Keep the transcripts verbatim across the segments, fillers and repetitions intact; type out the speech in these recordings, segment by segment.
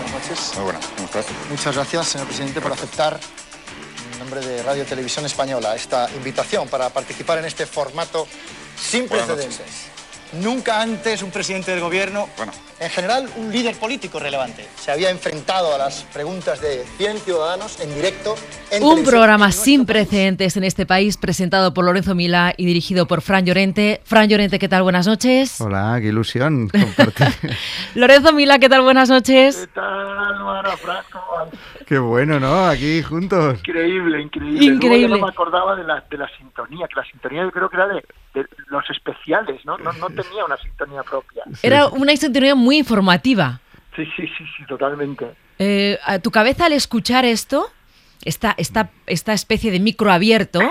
buenas noches. Muy buenas, ¿cómo estás? Muchas gracias, señor presidente, por aceptar, en nombre de Radio Televisión Española, esta invitación para participar en este formato sin precedentes. Nunca antes un presidente del gobierno, bueno, en general un líder político relevante, se había enfrentado a las preguntas de cien ciudadanos en directo. En un programa sin precedentes en este país, presentado por Lorenzo Milá y dirigido por Fran Llorente. Fran Llorente, ¿qué tal? Buenas noches. Hola, qué ilusión compartir. Lorenzo Milá, ¿qué tal? Buenas noches. ¿Qué tal, Mara Franco? Qué bueno, ¿no? Aquí juntos. Increíble, increíble. Increíble. Luego yo no me acordaba de la, de la sintonía, que la sintonía yo creo que era de, de los especiales, ¿no? No, no tenía una sintonía propia. Sí. Era una sintonía muy informativa. Sí, sí, sí, sí, totalmente. Eh, ¿a tu cabeza al escuchar esto, esta, esta, esta especie de micro abierto,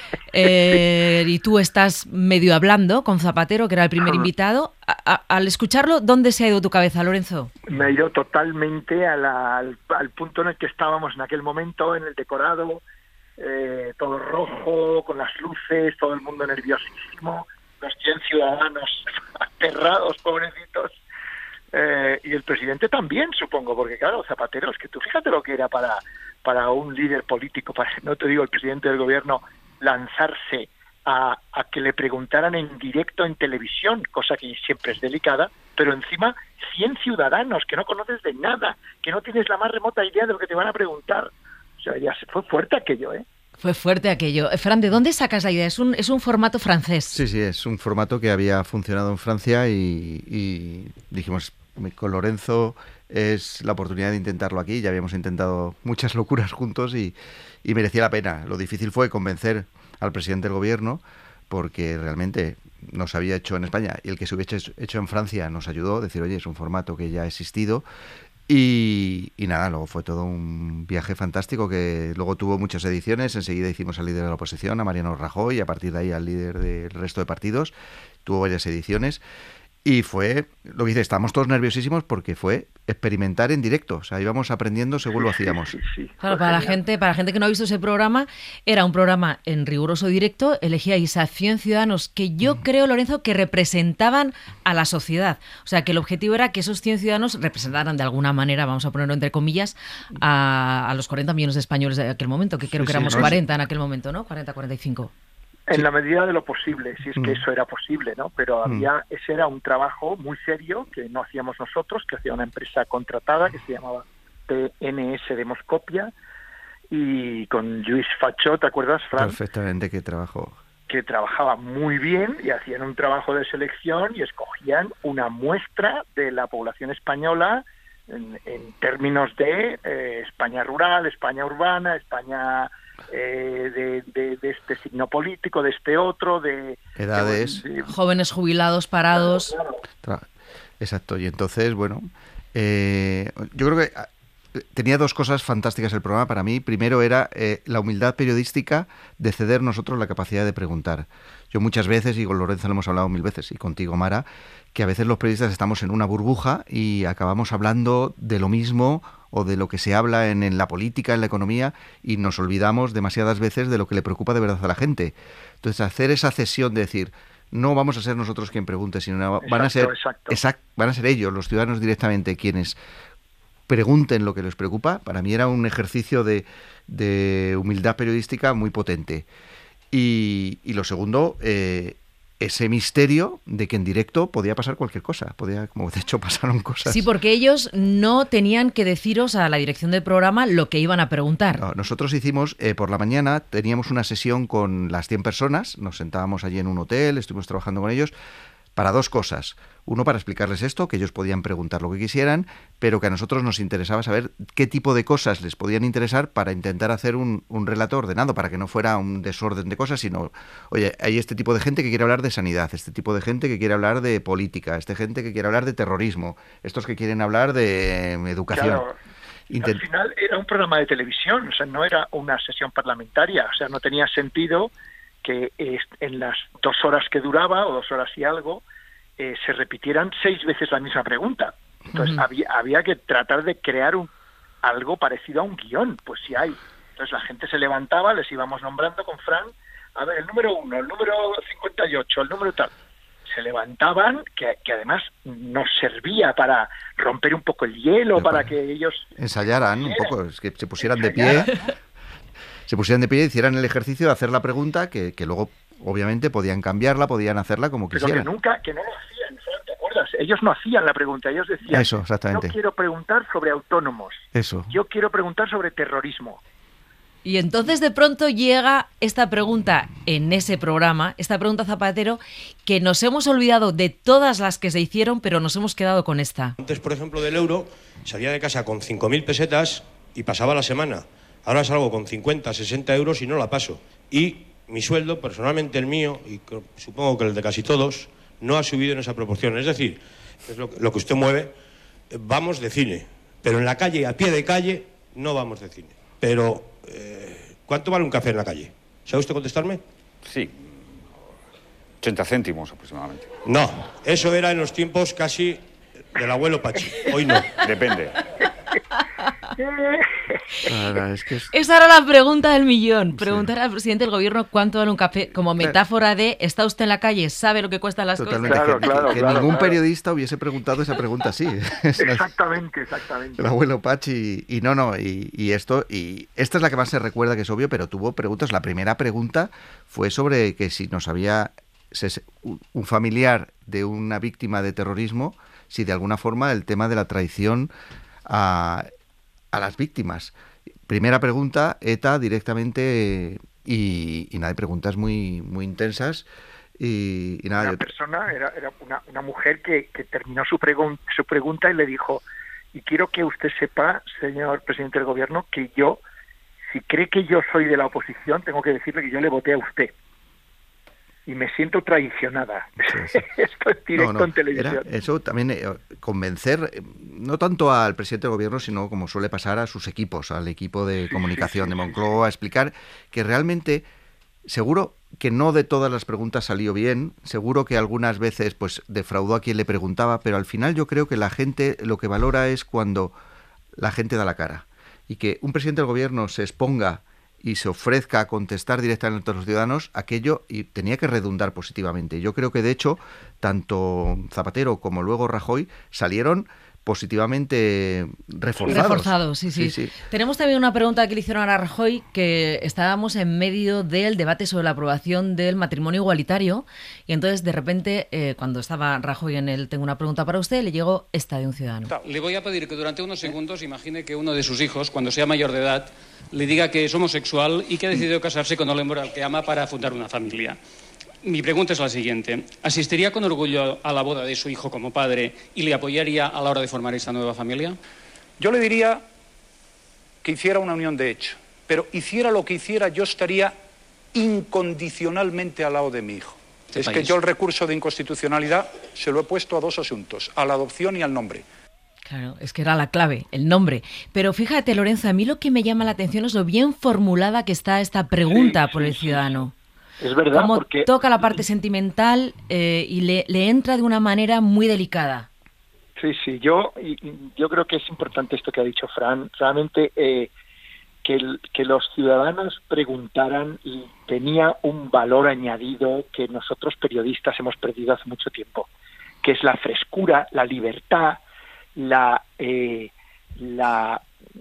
eh, y tú estás medio hablando con Zapatero, que era el primer invitado, a, a, al escucharlo, ¿dónde se ha ido tu cabeza, Lorenzo? Me ha ido totalmente a la, al, al punto en el que estábamos en aquel momento, en el decorado, eh, todo rojo, con las luces, todo el mundo nerviosísimo, los cien ciudadanos aterrados, pobrecitos. Eh, y el presidente también, supongo, porque claro, Zapatero, es que tú fíjate lo que era para, para un líder político, para, no te digo el presidente del gobierno, lanzarse a, a que le preguntaran en directo en televisión, cosa que siempre es delicada, pero encima cien ciudadanos que no conoces de nada, que no tienes la más remota idea de lo que te van a preguntar. O sea, ya se fue fuerte aquello, ¿eh? Fue fuerte aquello. Fran, ¿de dónde sacas la idea? Es un, es un formato francés. Sí, sí, es un formato que había funcionado en Francia y, y dijimos, con Lorenzo es la oportunidad de intentarlo aquí. Ya habíamos intentado muchas locuras juntos y, y merecía la pena. Lo difícil fue convencer al presidente del gobierno, porque realmente no se había hecho en España y el que se hubiese hecho en Francia nos ayudó a decir, oye, es un formato que ya ha existido. Y, y nada, luego fue todo un viaje fantástico que luego tuvo muchas ediciones. Enseguida hicimos al líder de la oposición, a Mariano Rajoy, y a partir de ahí al líder del resto de partidos. Tuvo varias ediciones y fue, lo que dice, estábamos todos nerviosísimos porque fue experimentar en directo. O sea, íbamos aprendiendo según lo hacíamos. Sí, sí, sí. Claro, para la gente, para la gente que no ha visto ese programa, era un programa en riguroso directo. Elegíais a cien ciudadanos que yo creo, Lorenzo, que representaban a la sociedad. O sea, que el objetivo era que esos cien ciudadanos representaran de alguna manera, vamos a ponerlo entre comillas, a, a los cuarenta millones de españoles de aquel momento, que creo Sí, que sí, éramos no, cuarenta en aquel momento, ¿no? cuarenta, cuarenta y cinco. En la medida de lo posible, si es que eso era posible, ¿no? Pero había, ese era un trabajo muy serio que no hacíamos nosotros, que hacía una empresa contratada que se llamaba P N S Demoscopia, y con Luis Fachó, ¿te acuerdas, Fran? Perfectamente, que trabajó. Que trabajaba muy bien y hacían un trabajo de selección y escogían una muestra de la población española en, en términos de eh, España rural, España urbana, España eh, de, de, de este signo político, de este otro, de... Edades. De, de, jóvenes jubilados, parados... Claro, claro. Exacto, y entonces, bueno, eh, yo creo que tenía dos cosas fantásticas el programa para mí. Primero era eh, la humildad periodística de ceder nosotros la capacidad de preguntar. Yo muchas veces, y con Lorenzo lo hemos hablado mil veces, y contigo, Mara, que a veces los periodistas estamos en una burbuja y acabamos hablando de lo mismo o de lo que se habla en, en la política, en la economía, y nos olvidamos demasiadas veces de lo que le preocupa de verdad a la gente. Entonces, hacer esa cesión de decir, no vamos a ser nosotros quien pregunte, sino van a ser, exacto. Exact, van a ser ellos, los ciudadanos directamente, quienes pregunten lo que les preocupa. Para mí era un ejercicio de, de humildad periodística muy potente. Y, y lo segundo, eh, ese misterio de que en directo podía pasar cualquier cosa. Podía, como de hecho pasaron cosas. Sí, porque ellos no tenían que deciros a la dirección del programa lo que iban a preguntar. No, nosotros hicimos, eh, por la mañana, teníamos una sesión con las cien personas, nos sentábamos allí en un hotel, estuvimos trabajando con ellos, para dos cosas. Uno, para explicarles esto, que ellos podían preguntar lo que quisieran, pero que a nosotros nos interesaba saber qué tipo de cosas les podían interesar para intentar hacer un, un relato ordenado, para que no fuera un desorden de cosas, sino, oye, hay este tipo de gente que quiere hablar de sanidad, este tipo de gente que quiere hablar de política, este gente que quiere hablar de terrorismo, estos que quieren hablar de educación. Claro. Intent- Al final era un programa de televisión, o sea, no era una sesión parlamentaria, o sea, no tenía sentido que eh, en las dos horas que duraba, o dos horas y algo, eh, se repitieran seis veces la misma pregunta. Entonces, uh-huh. había, había que tratar de crear un, algo parecido a un guión, pues si hay. Entonces la gente se levantaba, les íbamos nombrando con Fran, a ver, el número uno, el número cincuenta y ocho, el número tal. se levantaban, que, que además nos servía para romper un poco el hielo, para, para que ellos... Ensayaran un poco, es que se pusieran ensayaran. de pie, se pusieran de pie y hicieran el ejercicio de hacer la pregunta, que, que luego, obviamente, podían cambiarla, podían hacerla como Pero quisieran. Pero que nunca, que no lo hacían, ¿te acuerdas? Ellos no hacían la pregunta, ellos decían, Eso, exactamente. Yo quiero preguntar sobre autónomos, Eso. Yo quiero preguntar sobre terrorismo. Y entonces de pronto llega esta pregunta en ese programa, esta pregunta Zapatero, que nos hemos olvidado de todas las que se hicieron, pero nos hemos quedado con esta. Antes, por ejemplo, del euro, salía de casa con cinco mil pesetas y pasaba la semana. Ahora salgo con cincuenta, sesenta euros y no la paso. Y mi sueldo, personalmente el mío, y supongo que el de casi todos, no ha subido en esa proporción. Es decir, es lo, lo que usted mueve, vamos de cine. Pero en la calle, a pie de calle, no vamos de cine. Pero... Eh, ¿cuánto vale un café en la calle? ¿Sabe usted contestarme? Sí, ochenta céntimos aproximadamente. No, eso era en los tiempos casi del abuelo Pachi. Hoy no. Depende. Ahora, es que es... Esa era la pregunta del millón. Preguntar sí. al presidente del gobierno cuánto vale un café, como metáfora de ¿está usted en la calle? ¿Sabe lo que cuestan las Totalmente. cosas? Claro, que, claro, que claro, ningún claro. periodista hubiese preguntado esa pregunta así. Exactamente, exactamente. El abuelo Pachi y, y no, no, y, y esto, y esta es la que más se recuerda, que es obvio, pero tuvo preguntas. La primera pregunta fue sobre que si nos había un familiar de una víctima de terrorismo, si de alguna forma el tema de la traición a, a las víctimas. Primera pregunta, ETA directamente, y, y nada, hay preguntas muy muy intensas. Y, y nada, una yo... persona, era, era una, una mujer que, que terminó su, pregun- su pregunta y le dijo, y quiero que usted sepa, señor presidente del gobierno, que yo, si cree que yo soy de la oposición, tengo que decirle que yo le voté a usted. Y me siento traicionada. Sí, sí. Esto es directo no, no. en televisión. Era eso también, eh, convencer, eh, no tanto al presidente del gobierno, sino como suele pasar a sus equipos, al equipo de sí, comunicación sí, sí, de Moncloa, a explicar que realmente, seguro que no de todas las preguntas salió bien, seguro que algunas veces pues defraudó a quien le preguntaba, pero al final yo creo que la gente lo que valora es cuando la gente da la cara. Y que un presidente del gobierno se exponga y se ofrezca a contestar directamente a los ciudadanos, aquello y tenía que redundar positivamente. Yo creo que, de hecho, tanto Zapatero como luego Rajoy salieron positivamente reforzados. Reforzados, sí, sí, sí, sí. Tenemos también una pregunta que le hicieron a Rajoy, que estábamos en medio del debate sobre la aprobación del matrimonio igualitario, y entonces, de repente, eh, cuando estaba Rajoy en el Tengo una pregunta para usted, le llegó esta de un ciudadano. Le voy a pedir que durante unos segundos imagine que uno de sus hijos, cuando sea mayor de edad, le diga que es homosexual y que ha decidido casarse con el hombre al que ama para fundar una familia. Mi pregunta es la siguiente. ¿Asistiría con orgullo a la boda de su hijo como padre y le apoyaría a la hora de formar esta nueva familia? Yo le diría que hiciera una unión de hecho, pero hiciera lo que hiciera, yo estaría incondicionalmente al lado de mi hijo. Este es país. Que yo el recurso de inconstitucionalidad se lo he puesto a dos asuntos, a la adopción y al nombre. Claro, es que era la clave, el nombre. Pero fíjate, Lorenzo, a mí lo que me llama la atención es lo bien formulada que está esta pregunta sí, por sí, el ciudadano. Sí. Es verdad, Como porque toca la parte sentimental eh, y le, le entra de una manera muy delicada. Sí, sí, yo yo creo que es importante esto que ha dicho Fran. Realmente eh, que, el, que los ciudadanos preguntaran y tenía un valor añadido que nosotros periodistas hemos perdido hace mucho tiempo, que es la frescura, la libertad, la eh, la,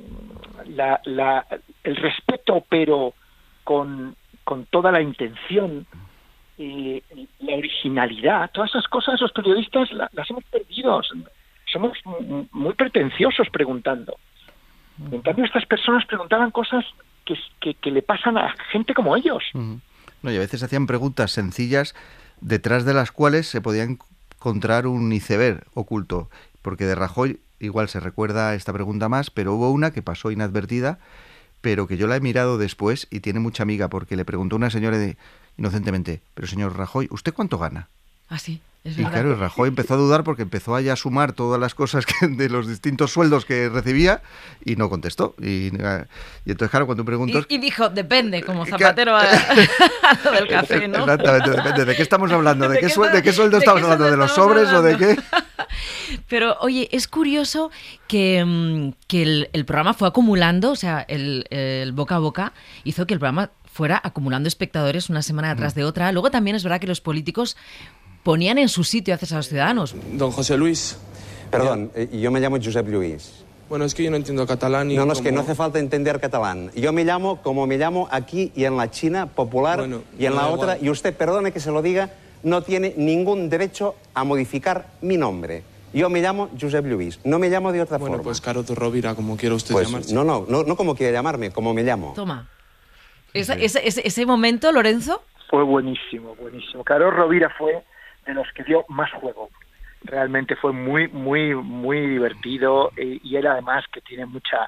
la, la el respeto, pero con con toda la intención, eh, la originalidad, todas esas cosas los periodistas la, las hemos perdido. Somos muy pretenciosos preguntando. En cambio, estas personas preguntaban cosas que, que, que le pasan a gente como ellos. Uh-huh. No, y a veces hacían preguntas sencillas detrás de las cuales se podía encontrar un iceberg oculto, porque de Rajoy igual se recuerda esta pregunta más, pero hubo una que pasó inadvertida, pero que yo la he mirado después y tiene mucha amiga, porque le preguntó una señora de, inocentemente, pero señor Rajoy, ¿usted cuánto gana? Ah, sí, es y verdad. claro, Rajoy empezó a dudar porque empezó a ya sumar todas las cosas que, de los distintos sueldos que recibía y no contestó. Y, y entonces, claro, cuando preguntas... Y, y dijo, depende, como Zapatero a, a lo del café, ¿no? Exactamente, depende. ¿De qué estamos hablando? ¿De, ¿De, qué, suel, ¿de qué sueldo ¿de estamos qué hablando? ¿De los sobres hablando? o de qué? Pero, oye, es curioso que, que el, el programa fue acumulando, o sea, el, el boca a boca hizo que el programa fuera acumulando espectadores una semana tras de otra. Luego también es verdad que los políticos ponían en su sitio a veces a los ciudadanos. Don José Luis. Perdón, eh, yo me llamo Josep Lluís. Bueno, es que yo no entiendo catalán y No, no, es como... que no hace falta entender catalán. Yo me llamo como me llamo aquí y en la China popular bueno, y en la otra. Igual. Y usted, perdone que se lo diga, no tiene ningún derecho a modificar mi nombre. Yo me llamo Josep Lluís, no me llamo de otra bueno, forma. Bueno, pues Caroto Rovira, como quiera usted pues, llamarse. No, no, no, no como quiera llamarme, como me llamo. Toma. Esa, ese, ese, ese momento, Lorenzo... Fue buenísimo, buenísimo. Carlos Rovira fue de los que dio más juego. Realmente fue muy, muy, muy divertido y, y él además que tiene mucha,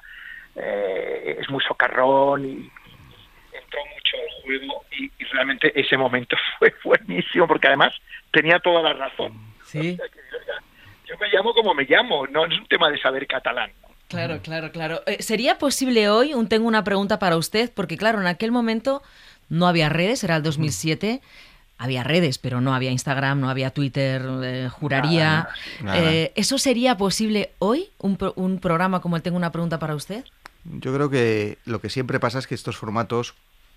eh, es muy socarrón y entró mucho al juego y, y realmente ese momento fue buenísimo porque además tenía toda la razón. Sí. Yo me llamo como me llamo, no es un tema de saber catalán. Claro, claro, claro. Eh, ¿Sería posible hoy, un, tengo una pregunta para usted, porque claro, en aquel momento no había redes, era el dos mil siete, había redes, pero no había Instagram, no había Twitter, eh, juraría. Nada, nada. Eh, ¿Eso sería posible hoy, un, pro, un programa como el Tengo una pregunta para usted? Yo creo que lo que siempre pasa es que estos formatos,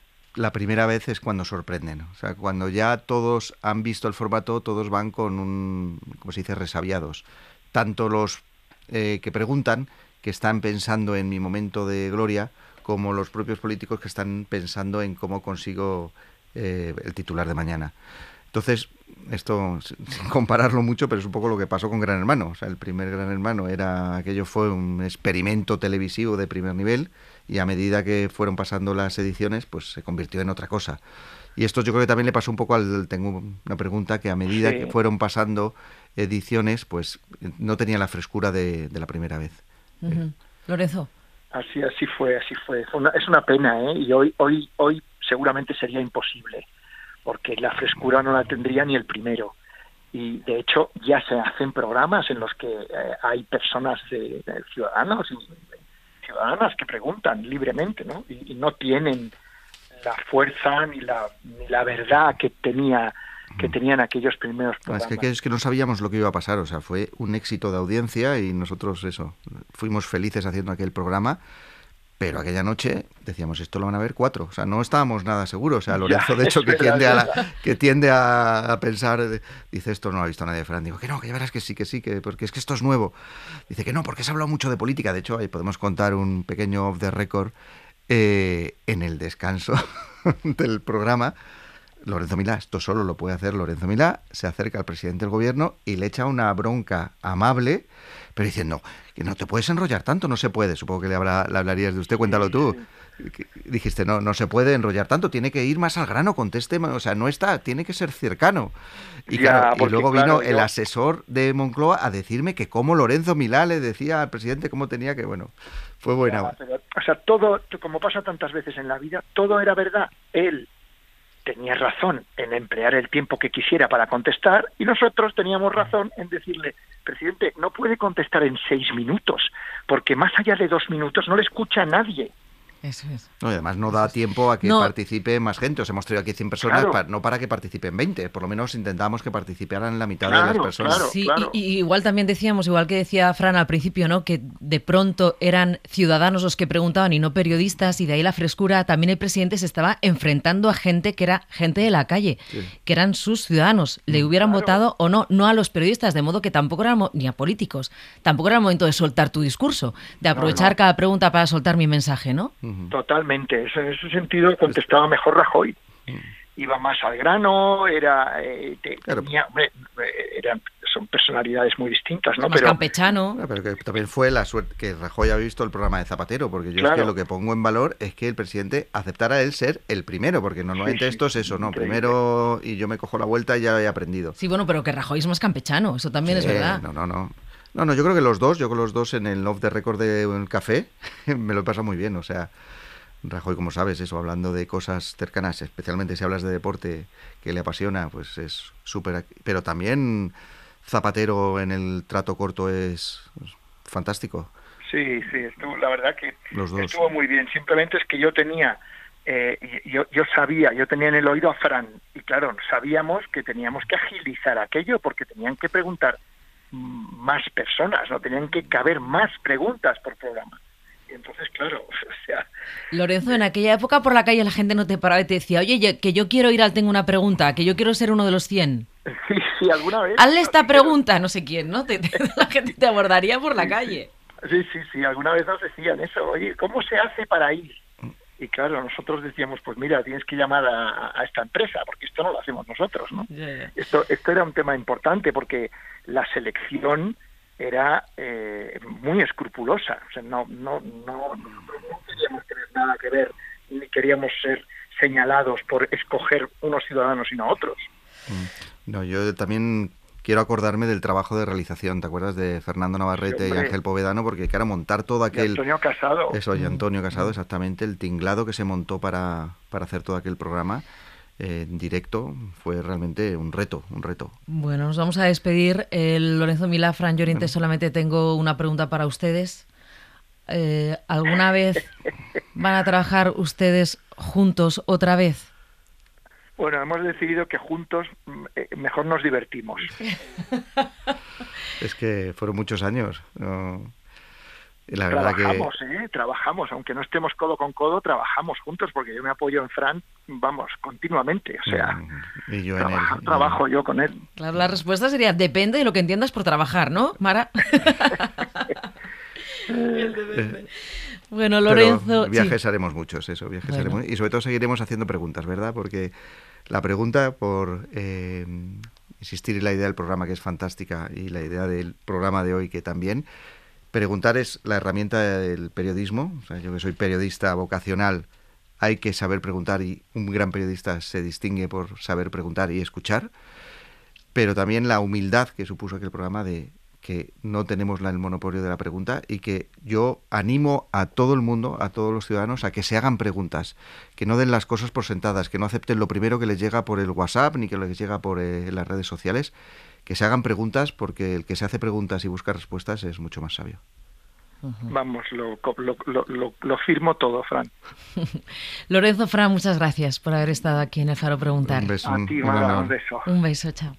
la primera vez es cuando sorprenden. O sea, cuando ya todos han visto el formato, todos van con un, como se dice, resabiados. Tanto los eh, que preguntan, que están pensando en mi momento de gloria, como los propios políticos que están pensando en cómo consigo eh, el titular de mañana. Entonces, esto, sin compararlo mucho, pero es un poco lo que pasó con Gran Hermano. O sea, el primer Gran Hermano era, aquello fue un experimento televisivo de primer nivel, y a medida que fueron pasando las ediciones, pues se convirtió en otra cosa. Y esto yo creo que también le pasó un poco al, tengo una pregunta, que a medida sí. que fueron pasando ediciones, pues no tenía la frescura de, de la primera vez. Uh-huh. eh. Lorenzo. Así, así fue, así fue. fue una, es una pena, ¿eh? Y hoy, hoy, hoy seguramente sería imposible, porque la frescura no la tendría ni el primero. Y de hecho ya se hacen programas en los que eh, hay personas, de, de ciudadanos y ciudadanas que preguntan libremente, ¿no? Y, y no tienen la fuerza ni la, ni la verdad que tenía que tenían aquellos primeros programas. Es que, es que no sabíamos lo que iba a pasar, o sea, fue un éxito de audiencia y nosotros eso, fuimos felices haciendo aquel programa, pero aquella noche decíamos, esto lo van a ver cuatro, o sea, no estábamos nada seguros, o sea, Lorenzo, de hecho, que tiende a, la, que tiende a, a pensar, dice, esto no lo ha visto nadie de Fran, digo, que no, que ya verás que sí, que sí, que porque es que esto es nuevo, dice que no, porque se ha hablado mucho de política, de hecho, ahí podemos contar un pequeño off the record, eh, en el descanso del programa, Lorenzo Milá, esto solo lo puede hacer Lorenzo Milá, se acerca al presidente del gobierno y le echa una bronca amable, pero diciendo que no te puedes enrollar tanto, no se puede. Supongo que le, habla, le hablarías de usted, cuéntalo tú. Dijiste, no, no se puede enrollar tanto, tiene que ir más al grano, conteste, o sea, no está, tiene que ser cercano. Y, ya, claro, porque, y luego vino claro, el yo... asesor de Moncloa a decirme que cómo Lorenzo Milá le decía al presidente cómo tenía que, bueno, fue buena. Ya, pero, o sea, todo, como pasa tantas veces en la vida, todo era verdad. Él tenía razón en emplear el tiempo que quisiera para contestar y nosotros teníamos razón en decirle, presidente, no puede contestar en seis minutos, porque más allá de dos minutos no le escucha a nadie. Eso es. No, y además no da tiempo a que no. participe más gente. Os hemos traído aquí cien personas, claro. para, no para que participen veinte. Por lo menos intentamos que participaran la mitad claro, de las personas. Claro, sí, claro. Y, y igual también decíamos, igual que decía Fran al principio, ¿no? Que de pronto eran ciudadanos los que preguntaban y no periodistas, y de ahí la frescura. También el presidente se estaba enfrentando a gente que era gente de la calle, sí. que eran sus ciudadanos. Le hubieran claro. votado o no, no a los periodistas, de modo que tampoco era, ni a políticos. Tampoco era el momento de soltar tu discurso, de aprovechar no, no. cada pregunta para soltar mi mensaje, ¿no? Totalmente, en ese sentido contestaba mejor Rajoy, iba más al grano, era, eh, tenía, hombre, eran, son personalidades muy distintas, ¿no? Más pero campechano. No, pero que también fue la suerte que Rajoy había visto el programa de Zapatero, porque yo claro. es que lo que pongo en valor es que el presidente aceptara él ser el primero, porque normalmente sí, sí, esto es eso, ¿no? Increíble. Primero y yo me cojo la vuelta y ya lo he aprendido. Sí, bueno, pero que Rajoy es más campechano, eso también sí, es verdad. No, no, no. No, no, yo creo que los dos, yo con los dos en el off the record de un café, me lo he pasado muy bien, o sea... Rajoy, como sabes, eso, hablando de cosas cercanas, especialmente si hablas de deporte que le apasiona, pues es súper... Pero también Zapatero en el trato corto es fantástico. Sí, sí, estuvo, la verdad que estuvo muy bien. Simplemente es que yo tenía, eh, yo, yo sabía, yo tenía en el oído a Fran, y claro, sabíamos que teníamos que agilizar aquello porque tenían que preguntar más personas, no tenían que caber más preguntas por programa. Y entonces, claro, o sea... Lorenzo, en aquella época por la calle la gente no te paraba y te decía, oye, que yo quiero ir al Tengo una pregunta, que yo quiero ser uno de los cien. Sí, sí, alguna vez. Hazle esta pregunta, no sé quién, ¿no? Te, te, la gente te abordaría por la sí, calle. Sí, sí, sí, alguna vez nos decían eso, oye, ¿cómo se hace para ir? Y claro, nosotros decíamos, pues mira, tienes que llamar a, a esta empresa, porque esto no lo hacemos nosotros, ¿no? Yeah, yeah. Esto, esto era un tema importante, porque la selección era eh, muy escrupulosa. O sea, no, no, no, no queríamos tener nada que ver, ni queríamos ser señalados por escoger unos ciudadanos y no otros. No, yo también quiero acordarme del trabajo de realización, ¿te acuerdas? De Fernando Navarrete Sí, y Ángel Povedano, porque claro, montar todo aquel... Y Antonio Casado. Eso, y Antonio Casado, exactamente, el tinglado que se montó para, para hacer todo aquel programa eh, en directo fue realmente un reto, un reto. Bueno, nos vamos a despedir. Eh, Lorenzo Milá, Fran Llorente, solamente tengo una pregunta para ustedes. Eh, ¿Alguna vez van a trabajar ustedes juntos otra vez? Bueno, hemos decidido que juntos eh, mejor nos divertimos. Es que fueron muchos años. No, la verdad trabajamos, que... ¿eh? Trabajamos, aunque no estemos codo con codo, trabajamos juntos, porque yo me apoyo en Fran, vamos, continuamente, o sea, y yo trabaja, en él, trabajo yo con él. Claro, la respuesta sería, depende de lo que entiendas por trabajar, ¿no, Mara? Bueno, Lorenzo... Pero viajes sí. haremos muchos, eso, viajes Bueno. haremos. Y sobre todo seguiremos haciendo preguntas, ¿verdad? Porque la pregunta, por eh, insistir en la idea del programa, que es fantástica, y la idea del programa de hoy, que también, preguntar es la herramienta del periodismo. O sea, yo que soy periodista vocacional, hay que saber preguntar, y un gran periodista se distingue por saber preguntar y escuchar. Pero también la humildad que supuso aquel programa de que no tenemos la, el monopolio de la pregunta, y que yo animo a todo el mundo, a todos los ciudadanos, a que se hagan preguntas, que no den las cosas por sentadas, que no acepten lo primero que les llega por el WhatsApp ni que les llega por eh, las redes sociales, que se hagan preguntas, porque el que se hace preguntas y busca respuestas es mucho más sabio. Vamos, lo, lo, lo, lo, lo firmo todo, Fran. Lorenzo, Fran, muchas gracias por haber estado aquí en El Faro Preguntar. Un beso, A ti, un Mara, honor. un beso. Un beso, chao.